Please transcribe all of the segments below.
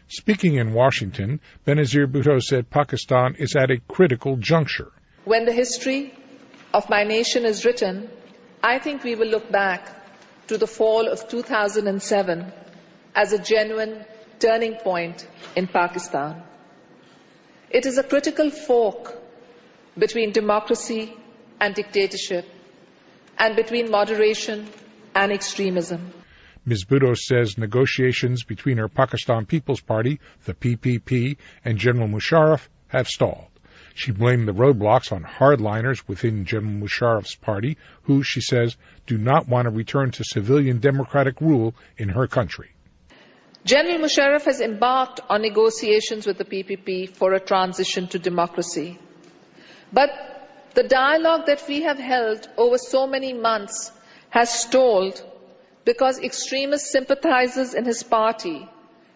Speaking in Washington, Benazir Bhutto said Pakistan is at a critical juncture. When the history of my nation is written, I think we will look back to the fall of 2007 as a genuine turning point in Pakistan. It is a critical fork between democracy and dictatorship, and between moderation and extremism. Ms. Bhutto says negotiations between her Pakistan People's Party, the PPP, and General Musharraf have stalled. She blamed the roadblocks on hardliners within General Musharraf's party, who, she says, do not want to return to civilian democratic rule in her country. General Musharraf has embarked on negotiations with the PPP for a transition to democracy. But the dialogue that we have held over so many months has stalled because extremist sympathizers in his party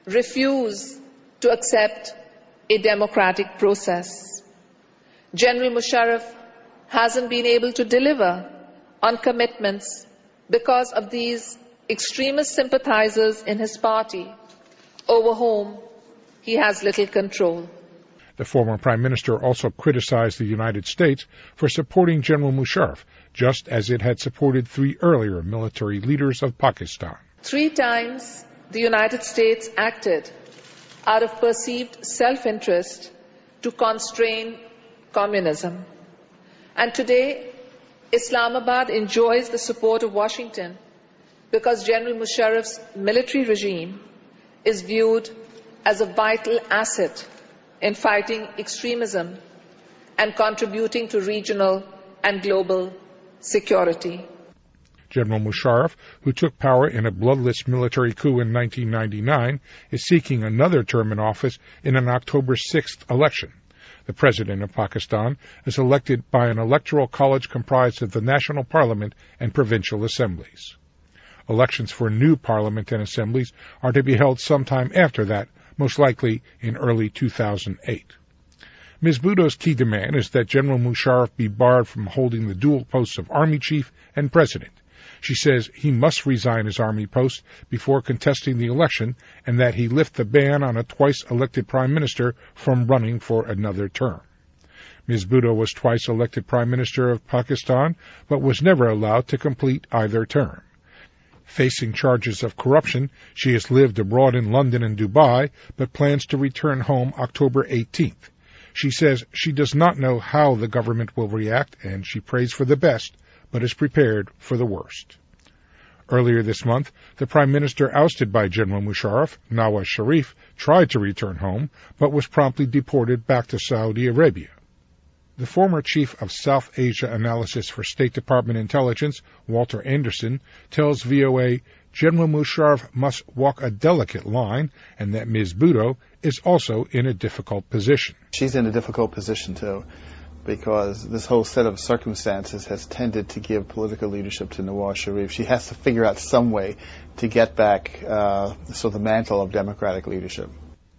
refuse to accept a democratic process. General Musharraf hasn't been able to deliver on commitments because of these extremist sympathizers in his party over whom he has little control. The former Prime Minister also criticized the United States for supporting General Musharraf, just as it had supported 3 earlier military leaders of Pakistan. 3 times the United States acted out of perceived self-interest to constrain communism. And today, Islamabad enjoys the support of Washington because General Musharraf's military regime is viewed as a vital asset in fighting extremism and contributing to regional and global security. General Musharraf, who took power in a bloodless military coup in 1999, is seeking another term in office in an October 6th election. The President of Pakistan is elected by an electoral college comprised of the National Parliament and provincial assemblies. Elections for new parliament and assemblies are to be held sometime after that, most likely in early 2008. Ms. Bhutto's key demand is that General Musharraf be barred from holding the dual posts of Army Chief and President. She says he must resign his Army post before contesting the election and that he lift the ban on a twice-elected Prime Minister from running for another term. Ms. Bhutto was twice elected Prime Minister of Pakistan, but was never allowed to complete either term. Facing charges of corruption, she has lived abroad in London and Dubai, but plans to return home October 18th. She says she does not know how the government will react, and she prays for the best, but is prepared for the worst. Earlier this month, the Prime Minister ousted by General Musharraf, Nawaz Sharif, tried to return home, but was promptly deported back to Saudi Arabia. The former chief of South Asia analysis for State Department intelligence, Walter Anderson, tells VOA General Musharraf must walk a delicate line and that Ms. Bhutto is also in a difficult position. She's in a difficult position, too, because this whole set of circumstances has tended to give political leadership to Nawaz Sharif. She has to figure out some way to get back the mantle of democratic leadership.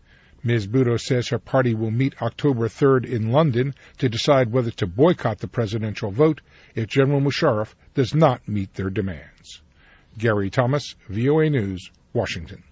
Ms. Bhutto says her party will meet October 3rd in London to decide whether to boycott the presidential vote if General Musharraf does not meet their demands. Gary Thomas, VOA News, Washington.